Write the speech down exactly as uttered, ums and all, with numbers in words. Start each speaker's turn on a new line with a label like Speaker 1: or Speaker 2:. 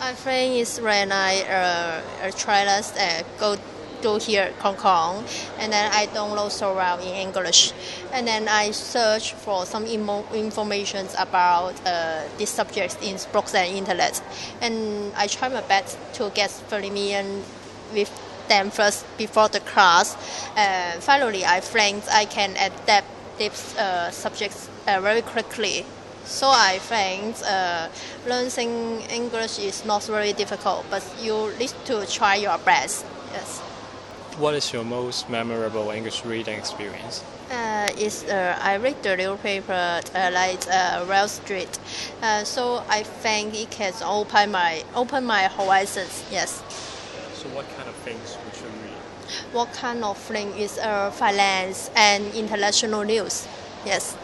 Speaker 1: I think it's when I uh, try to uh, go to here Hong Kong, and then I download so well in English, and then I search for some imo- information about uh, these subjects in books and internet, and I try my best to get familiar with them first before the class. Uh, finally, I think I can adapt these uh, subjects uh, very quickly. So I think uh, learning English is not very difficult, but you need to try your best. Yes.
Speaker 2: What is your most memorable English reading experience?
Speaker 1: Uh, is uh, I read the newspaper uh, like uh, Wall Street, uh, so I think it can open my open my horizons. Yes.
Speaker 2: So what kind of things would you read?
Speaker 1: What kind of thing is uh, finance and international news? Yes.